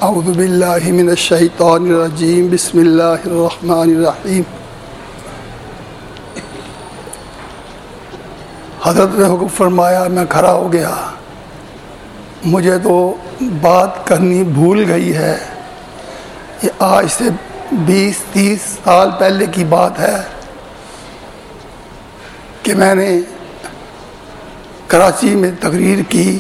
اعوذ باللہ من الشیطان الرجیم بسم اللہ الرحمن الرحیم۔ حضرت نے حکم فرمایا، میں کھڑا ہو گیا۔ مجھے تو بات کرنی بھول گئی ہے، یہ آج سے 20-30 سال پہلے کی بات ہے کہ میں نے کراچی میں تقریر کی۔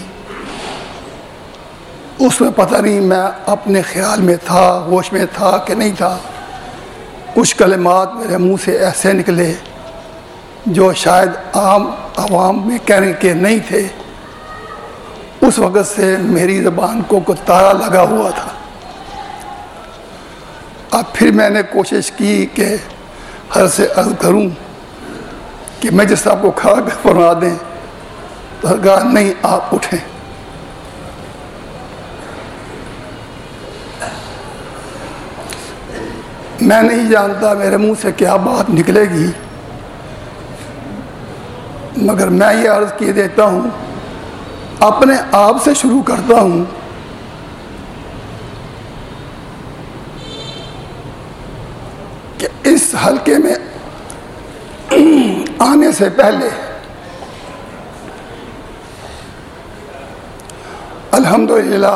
اس میں پتہ نہیں میں اپنے خیال میں تھا، ہوش میں تھا کہ نہیں تھا، کچھ کلمات میرے منہ سے ایسے نکلے جو شاید عام عوام میں کہنے کے نہیں تھے۔ اس وقت سے میری زبان کو تالا لگا ہوا تھا۔ اب پھر میں نے کوشش کی کہ ہر سے عرض کروں کہ میں جس آپ کو کھڑا کر فرما دیں، تو کہا نہیں، آپ اٹھیں۔ میں نہیں جانتا میرے منہ سے کیا بات نکلے گی، مگر میں یہ عرض کیے دیتا ہوں، اپنے آپ سے شروع کرتا ہوں۔ کہ اس حلقے میں آنے سے پہلے الحمدللہ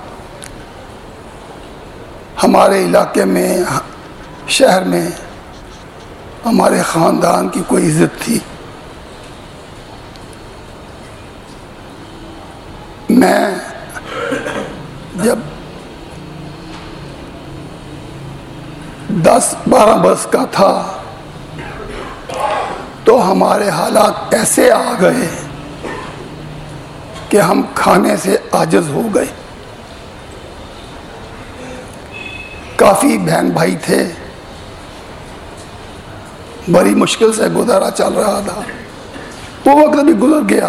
ہمارے علاقے میں، شہر میں ہمارے خاندان کی کوئی عزت تھی۔ میں جب 10-12 برس کا تھا تو ہمارے حالات ایسے آ گئے کہ ہم کھانے سے عاجز ہو گئے۔ کافی بہن بھائی تھے، بڑی مشکل سے گزارا چل رہا تھا۔ وہ وقت بھی گزر گیا،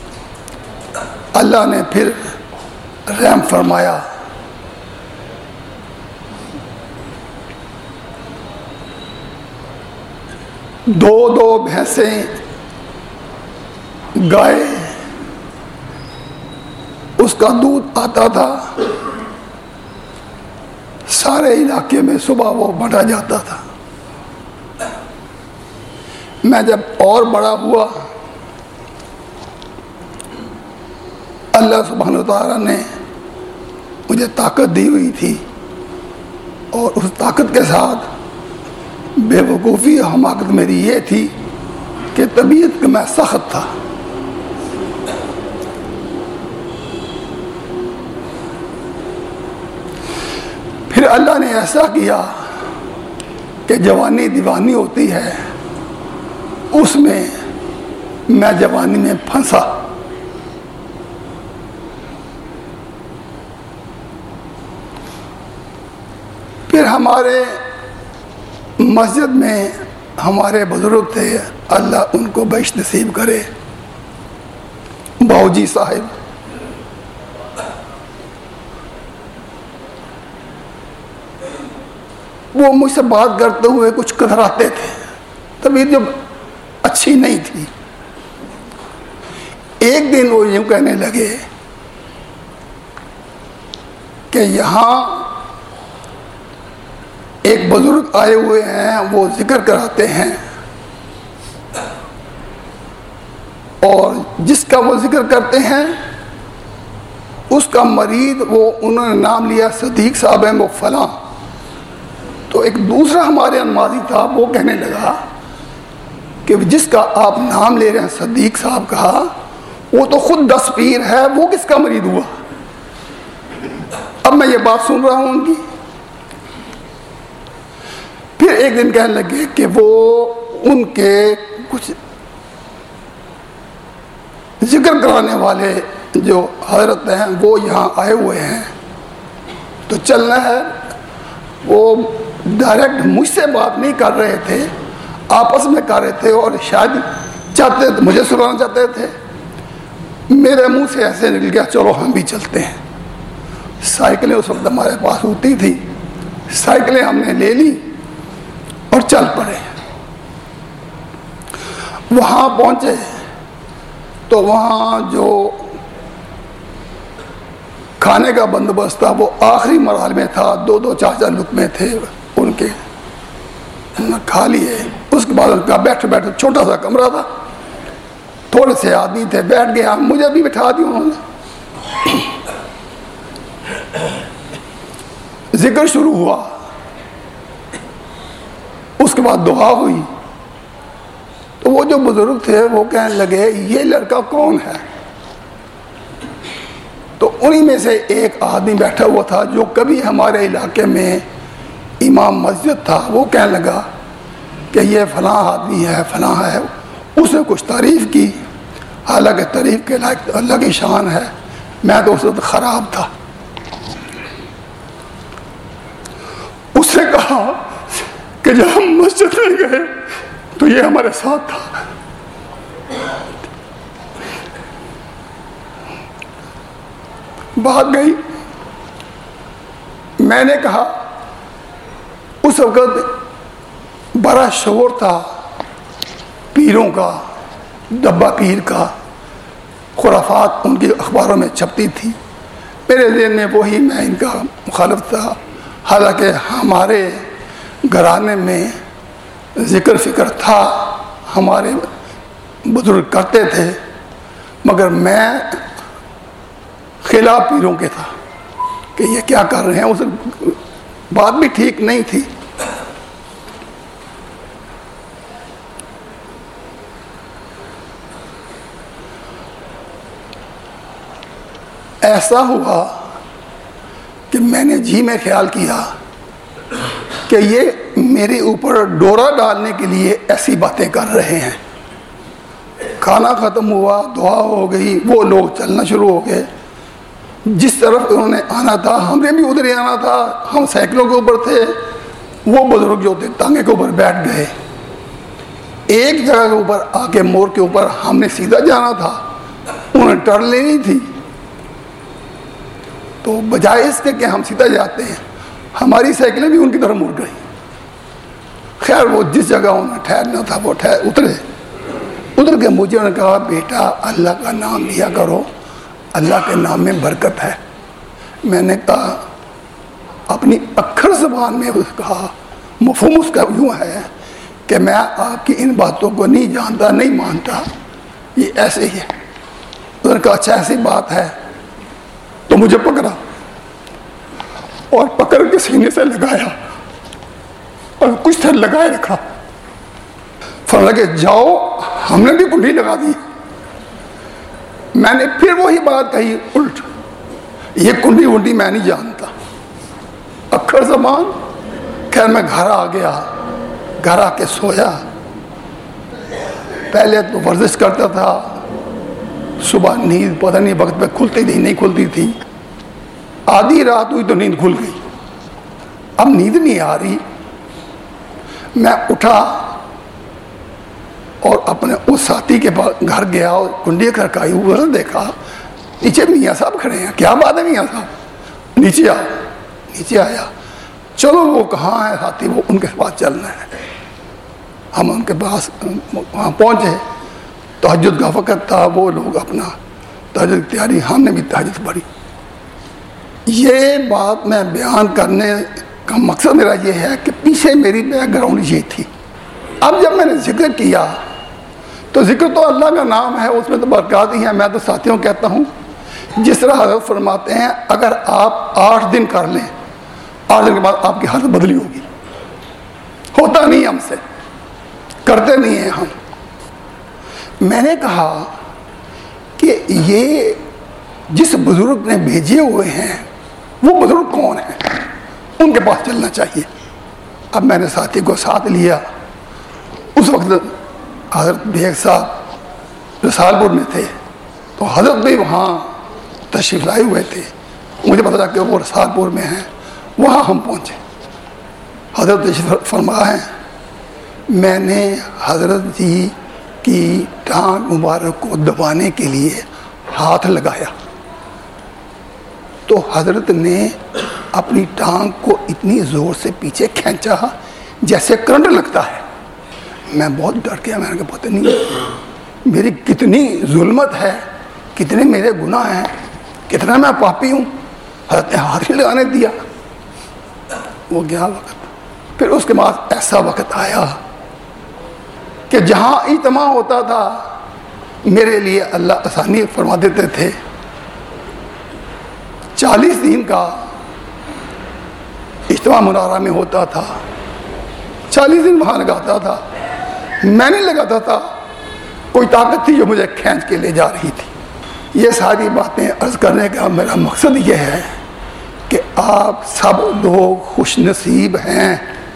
اللہ نے پھر رحم فرمایا۔ دو بھینسیں، گائے، اس کا دودھ آتا تھا، سارے علاقے میں صبح وہ بانٹا جاتا تھا۔ میں جب اور بڑا ہوا، اللہ سبحانہ وتعالیٰ نے مجھے طاقت دی ہوئی تھی، اور اس طاقت کے ساتھ بے وقوفی حماقت میری یہ تھی کہ طبیعت میں سخت تھا۔ پھر اللہ نے ایسا کیا کہ جوانی دیوانی ہوتی ہے، اس میں میں جوانی میں پھنسا۔ پھر ہمارے مسجد میں ہمارے بزرگ تھے، اللہ ان کو بخش نصیب کرے، باؤجی صاحب۔ وہ مجھ سے بات کرتے ہوئے کچھ کتراتے تھے، طبیعت جب اچھی نہیں تھی۔ ایک دن وہ یوں کہنے لگے کہ یہاں ایک بزرگ آئے ہوئے ہیں، وہ ذکر کراتے ہیں، اور جس کا وہ ذکر کرتے ہیں اس کا مرید، وہ انہوں نے نام لیا صدیق صاحب ہیں، وہ فلاں۔ تو ایک دوسرا ہمارے انماضی تھا، وہ کہنے لگا کہ جس کا آپ نام لے رہے ہیں صدیق صاحب کا، وہ تو خود 10 پیر ہے، وہ کس کا مرید ہوا؟ اب میں یہ بات سن رہا ہوں ان کی۔ پھر ایک دن کہنے لگے کہ وہ ان کے کچھ ذکر کرانے والے جو حضرت ہیں وہ یہاں آئے ہوئے ہیں، تو چلنا ہے۔ وہ ڈائریکٹ مجھ سے بات نہیں کر رہے تھے، آپس میں کر رہے تھے، اور شاید چاہتے مجھے سنانا چاہتے تھے۔ میرے منہ سے ایسے نکل گیا، چلو ہم بھی چلتے ہیں۔ سائیکلیں اس وقت ہمارے پاس ہوتی تھی، سائیکلیں ہم نے لے لی اور چل پڑے۔ وہاں پہنچے تو وہاں جو کھانے کا بندوبست تھا، وہ آخری مرحلے میں تھا، 2 4 لقمے تھے ان کے، کھا لیے۔ اس کے بعد ان کا بیٹھے بیٹھے چھوٹا سا کمرہ تھا، تھوڑے سے آدمی تھے، بیٹھ گیا، مجھے بھی بٹھا دیا انہوں نے۔ ذکر شروع ہوا، اس کے بعد دعا ہوئی، تو وہ جو بزرگ تھے وہ کہنے لگے یہ لڑکا کون ہے؟ تو انہی میں سے ایک آدمی بیٹھا ہوا تھا جو کبھی ہمارے علاقے میں امام مسجد تھا، وہ کہنے لگا کہ یہ فلاں آدمی ہے، فلاں ہے۔ اس نے کچھ تعریف کی، حالانکہ تعریف کے لائق اللہ کی شان ہے، میں تو اس وقت خراب تھا۔ اس نے کہا کہ جب ہم مسجد میں گئے تو یہ ہمارے ساتھ تھا۔ بات گئی، میں نے کہا اس وقت بڑا شور تھا پیروں کا، ڈبہ پیر کا، خرافات ان کی اخباروں میں چھپتی تھی، میرے ذہن میں وہی، میں ان کا مخالف تھا۔ حالانکہ ہمارے گھرانے میں ذکر فکر تھا، ہمارے بزرگ کرتے تھے، مگر میں خلاف پیروں کے تھا کہ یہ کیا کر رہے ہیں۔ اس بات بھی ٹھیک نہیں تھی۔ ایسا ہوا کہ میں نے جی میں خیال کیا کہ یہ میرے اوپر ڈورا ڈالنے کے لیے ایسی باتیں کر رہے ہیں۔ کھانا ختم ہوا، دعا ہو گئی، وہ لوگ چلنا شروع ہو گئے۔ جس طرف انہوں نے آنا تھا ہم نے بھی ادھر ہی آنا تھا، ہم سائیکلوں کے اوپر تھے، وہ بزرگ جو تھے ٹانگے کے اوپر بیٹھ گئے۔ ایک جگہ کے اوپر آ کے موڑ کے اوپر ہم نے سیدھا جانا تھا، انہوں نے ٹرن لینی تھی، تو بجائے اس کے کہ ہم سیدھا جاتے ہیں، ہماری سائیکلیں بھی ان کی طرف مڑ گئی۔ خیر وہ جس جگہ انہوں نے ٹھہرنا تھا وہ اترے کے مجھے انہوں نے کہا بیٹا اللہ کا نام لیا کرو، اللہ کے نام میں برکت ہے۔ میں نے کہا اپنی اکھر زبان میں اس کہا، مفہوم اس کا یوں ہے کہ میں آپ کی ان باتوں کو نہیں جانتا، نہیں مانتا، یہ ایسے ہی ہے۔ انہوں نے کہا اچھا ایسی بات ہے، تو مجھے پکڑا اور پکڑ کے سینے سے لگایا اور کچھ تھر لگائے رکھا۔ فرمایا کہ جاؤ، ہم نے بھی کنڈی لگا دی۔ میں نے پھر وہی بات کہی الٹ، یہ کنڈی ونڈی میں نہیں جانتا، اکھر زبان۔ خیر میں گھر آ گیا، گھر آ کے سویا۔ پہلے تو ورزش کرتا تھا، صبح نیند پتہ نہیں وقت پہ کھلتی تھی نہیں کھلتی تھی، آدھی رات ہوئی تو نیند کھل گئی۔ اب نیند نہیں آ رہی، میں اٹھا اور اپنے اس ساتھی کے گھر گیا اور کنڈی کھڑکائی، وہ دیکھا نیچے میاں صاحب کھڑے ہیں۔ کیا بات ہے میاں صاحب؟ نیچے آؤ۔ نیچے آیا، چلو وہ کہاں ہے ساتھی، وہ ان کے پاس چلنا ہے۔ ہم ان کے پاس وہاں پہنچے، تہجد کا وقت تھا، وہ لوگ اپنا تہجد کی تیاری، ہم نے بھی تہجد پڑھی۔ یہ بات میں بیان کرنے کا مقصد میرا یہ ہے کہ پیچھے میری بیک گراؤنڈ یہ تھی۔ اب جب میں نے ذکر کیا تو ذکر تو اللہ کا نام ہے، اس میں تو برکات ہی ہیں۔ میں تو ساتھیوں کہتا ہوں جس طرح حضرت فرماتے ہیں اگر آپ 8 دن کر لیں، 8 دن کے بعد آپ کی حالت بدلی ہوگی۔ ہوتا نہیں ہم سے، کرتے نہیں ہیں ہم۔ میں نے کہا کہ یہ جس بزرگ نے بھیجے ہوئے ہیں وہ بزرگ کون ہیں، ان کے پاس چلنا چاہیے۔ اب میں نے ساتھی کو ساتھ لیا۔ اس وقت حضرت بیگ صاحب رسال پور میں تھے، تو حضرت بھی وہاں تشریف لائے ہوئے تھے، مجھے پتا کہ وہ رسال پور میں ہیں۔ وہاں ہم پہنچے، حضرت تشریف فرما ہے۔ میں نے حضرت جی کی ٹانگ مبارک کو دبانے کے لیے ہاتھ لگایا تو حضرت نے اپنی ٹانگ کو اتنی زور سے پیچھے کھینچا جیسے کرنٹ لگتا ہے۔ میں بہت ڈر گیا، میں نے کہا پتہ نہیں میری کتنی ظلمت ہے، کتنے میرے گناہ ہیں، کتنا میں پاپی ہوں، حضرت نے ہاتھ نہیں لگانے دیا. وہ گیا وقت. پھر اس کے بعد ایسا وقت آیا کہ جہاں اجتماع ہوتا تھا میرے لیے اللہ آسانی فرما دیتے تھے. 40 دن کا اجتماع منارہ میں ہوتا تھا. 40 دن وہاں لگاتا تھا. میں نہیں لگاتا تھا, کوئی طاقت تھی جو مجھے کھینچ کے لے جا رہی تھی. یہ ساری باتیں عرض کرنے کا میرا مقصد یہ ہے کہ آپ سب لوگ خوش نصیب ہیں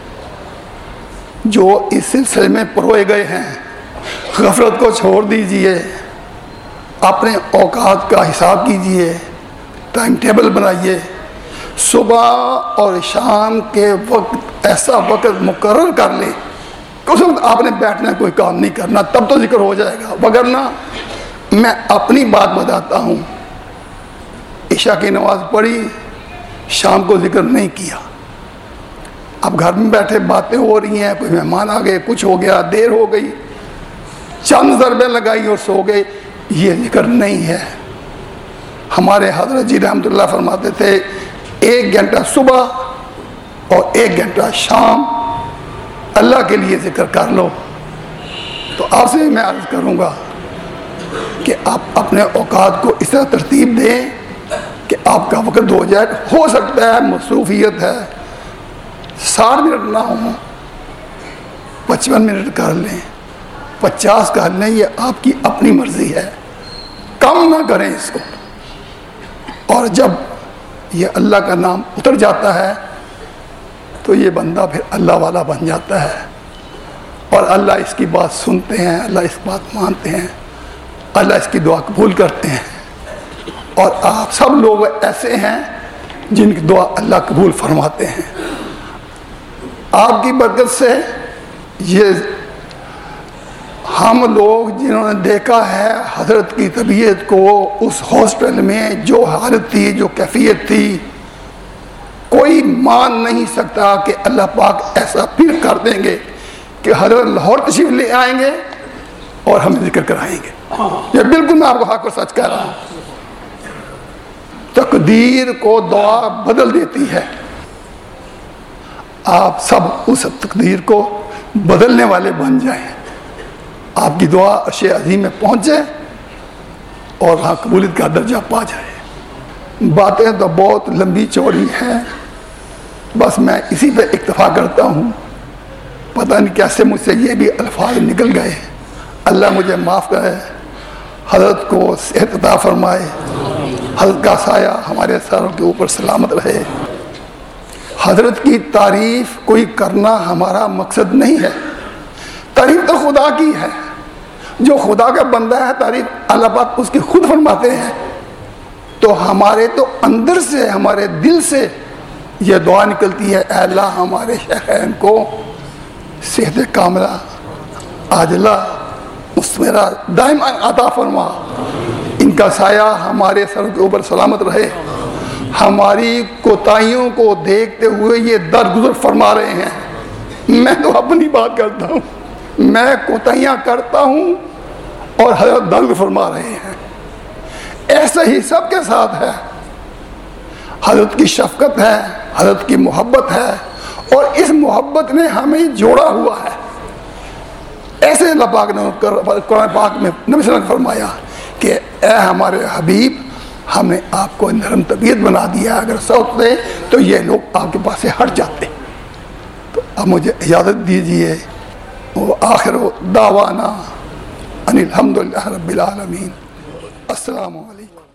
جو اس سلسلے میں پروئے گئے ہیں. غفلت کو چھوڑ دیجئے, اپنے اوقات کا حساب کیجئے, ٹائم ٹیبل بنائیے. صبح اور شام کے وقت ایسا وقت مقرر کر لیں کہ اس وقت آپ نے بیٹھنا کوئی کام نہیں کرنا, تب تو ذکر ہو جائے گا. وگرنہ میں اپنی بات بتاتا ہوں, عشاء کی نماز پڑھی, شام کو ذکر نہیں کیا. اب گھر میں بیٹھے باتیں ہو رہی ہیں, کوئی مہمان آ گئے, کچھ ہو گیا, دیر ہو گئی, چند ضربیں لگائی اور سو گئے, یہ ذکر نہیں ہے. ہمارے حضرت جی رحمۃ اللہ فرماتے تھے 1 گھنٹہ صبح اور 1 گھنٹہ شام اللہ کے لیے ذکر کر لو. تو آپ سے میں عرض کروں گا کہ آپ اپنے اوقات کو اس طرح ترتیب دیں کہ آپ کا وقت ہو جائے. ہو سکتا ہے مصروفیت ہے, 60 منٹ نہ ہوں, 55 منٹ کر لیں, 50 کر لیں, یہ آپ کی اپنی مرضی ہے. کم نہ کریں اس کو. اور جب یہ اللہ کا نام اتر جاتا ہے تو یہ بندہ پھر اللہ والا بن جاتا ہے, اور اللہ اس کی بات سنتے ہیں, اللہ اس بات مانتے ہیں, اللہ اس کی دعا قبول کرتے ہیں. اور آپ سب لوگ ایسے ہیں جن کی دعا اللہ قبول فرماتے ہیں. آپ کی برکت سے یہ ہم لوگ جنہوں نے دیکھا ہے حضرت کی طبیعت کو اس ہاسپٹل میں, جو حالت تھی, جو کیفیت تھی, کوئی مان نہیں سکتا کہ اللہ پاک ایسا پھر کر دیں گے کہ حضرت لاہور تشریف لے آئیں گے اور ہمیں ذکر کرائیں گے. یہ بالکل میں آپ کو حق اور سچ کہہ رہا ہوں. تقدیر کو دعا بدل دیتی ہے. آپ سب اس تقدیر کو بدلنے والے بن جائیں. آپ کی دعا عرش عظیم میں پہنچ جائے اور وہاں قبولیت کا درجہ پا جائے. باتیں تو بہت لمبی چوڑی ہیں, بس میں اسی پہ اکتفا کرتا ہوں. پتہ نہیں کیسے مجھ سے یہ بھی الفاظ نکل گئے. اللہ مجھے معاف کرے, حضرت کو صحت عطا فرمائے, حضرت کا سایہ ہمارے سروں کے اوپر سلامت رہے. حضرت کی تعریف کوئی کرنا ہمارا مقصد نہیں ہے. تعریف تو خدا کی ہے. جو خدا کا بندہ ہے تعریف اللہ پاک اس کی خود فرماتے ہیں. تو ہمارے تو اندر سے, ہمارے دل سے یہ دعا نکلتی ہے, اے اللہ ہمارے شیخین کو صحت کاملہ عاجلہ مستمرہ دائم عطا فرما. ان کا سایہ ہمارے سر کے اوپر سلامت رہے. ہماری کوتاہیوں کو دیکھتے ہوئے یہ درگزر فرما رہے ہیں. میں تو اپنی بات کرتا ہوں, میں کوتاہیاں کرتا ہوں اور حضرت درگزر فرما رہے ہیں. ایسا ہی سب کے ساتھ ہے. حضرت کی شفقت ہے, حضرت کی محبت ہے, اور اس محبت نے ہمیں جوڑا ہوا ہے. ایسے اللہ پاک نے قرآن پاک میں نبی صلی اللہ علیہ وسلم نے فرمایا کہ اے ہمارے حبیب, ہم نے آپ کو نرم طبیعت بنا دیا, اگر سوچتے تو یہ لوگ آپ کے پاس سے ہٹ جاتے. تو اب مجھے اجازت دیجیے. وآخر دعوانا ان الحمدللہ رب العالمین. السلام علیکم.